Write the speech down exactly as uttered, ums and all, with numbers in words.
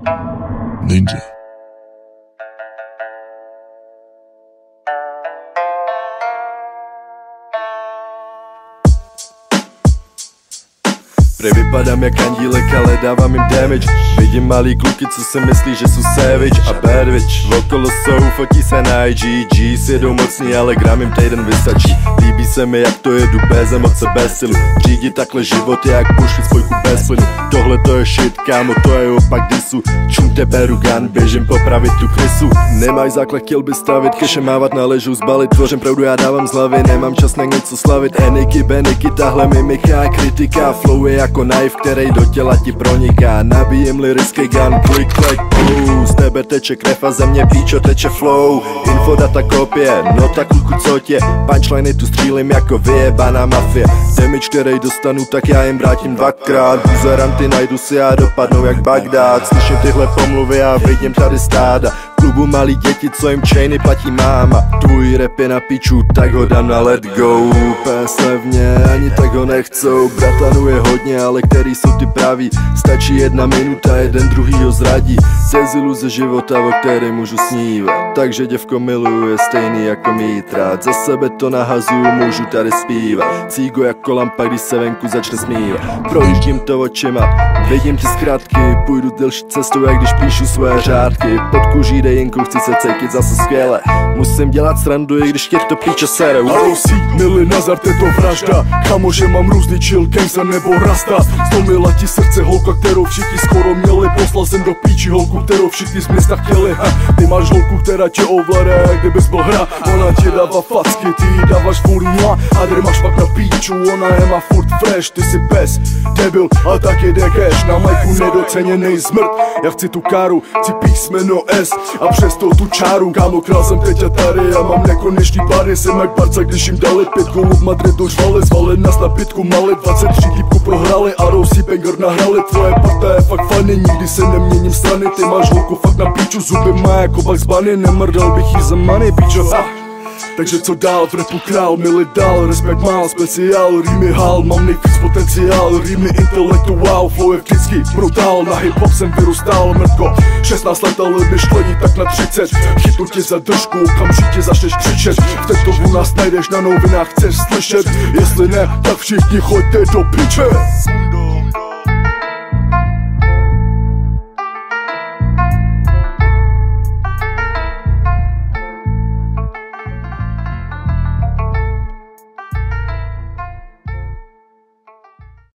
Ninja. Prej vypadám jak andílek, ale dávám jim damage. Vidím malý kluky, co si myslí, že jsou savage a bad bitch. Okolo jsou, fotí se na I G G. Sjedou mocný, ale gram jim týden vystačí. Líbí se mi, jak to jedu bez emoce, bez stylu. Řídit takhle život je jak pušit spojku bez plynu. Tohle to je shit, kámo, to je opak disu. Čum tebe rugan, běžím popravit tu krysu. Nemaj základ, chtěl by stavit, keše mávat na ležu, zbalit. Tvořím pravdu, já dávám z hlavy, nemám čas na něco slavit. Eniky, beniky, tahle mimika, kritika. Flow je jako knife, který do těla ti proniká. Nabíjem lyrický gun, click, click, blue. Z tebe teče krev a ze mě píčo teče flow. Info, data, kopie, no tak kluku, co tě. Punchliny tu střílim jako vyjebaná mafie. Damage, který dostanu, tak já jim vrátím dvakrát. Buzeranty najdu si a dopadnou jak Bagdád. Slyším tyhle pomluvy a vidím tady stáda. V klubu malí děti, co jim chainy platí máma. Tvůj rap je na piču, tak ho dám na let go. Pésevně, ani tak ho nechcou. Bratanů je hodně, ale který jsou ty praví. Stačí jedna minuta, jeden druhý ho zradí. Deziluze života, o který můžu snívat. Takže děvko miluju, je stejný jako mít rád. Za sebe to nahazuju, můžu tady zpívat. Cígo jako lampa, když se venku začne smívat. Projíždím to očima, vidím ty zkratky. Půjdu delší cestou, jak když píšu své řádky. Pod kůží dejinku, chci se cítit zase skvěle. Musím dělat srandu, i když tě to píče sere. Arosí, mili Nazar, je to vražda. Kamože mám různý chill, gangsta nebo rasta. Zlomila ti srdce holka, kterou všichni skoro měli. Poslal jsem do píči holku, kterou všichni z města chtěli. Ha, ty máš holku, která tě ovládá, jak kdybys byl hra. Ona ti dává facky, ty jí dáváš furt mla. A tady máš pak na píču, ona je má furt fresh. Ty si pes, debil a tak jede cash. Na majku nedoceněnej zmrt. Já chci tu káru, chci písmeno S a přesto tu čáru. Kámo, král jsem teď a tady, já mám nekonečný bary. Jsem jak Barca, když jim dali pět gólů v Madridu žvali. Zvali nás na pětku, mali dvacet tři týpku prohrali. A Rosy banger nahrali, tvoje parta je fakt funny. Nikdy se neměním strany, ty máš holku fakt na píču. Zuby má jako Bugs Bunny, nemrdal bych jí za money, píčo. Ah. Takže co dál, v rapu král, mili dál, respekt mal, speciál, rýmy hál, mám nejvíc potenciál, rýmy intelektuál, flow je vždycky brutál, na hip-hop jsem vyrůstal, mrtko, šestnáct let, ale myšlení tak na třicet, chytnu tě za držku, okamžitě začneš křičet, v tetovu nás najdeš na novinách, chceš slyšet, jestli ne, tak všichni choďte do piče.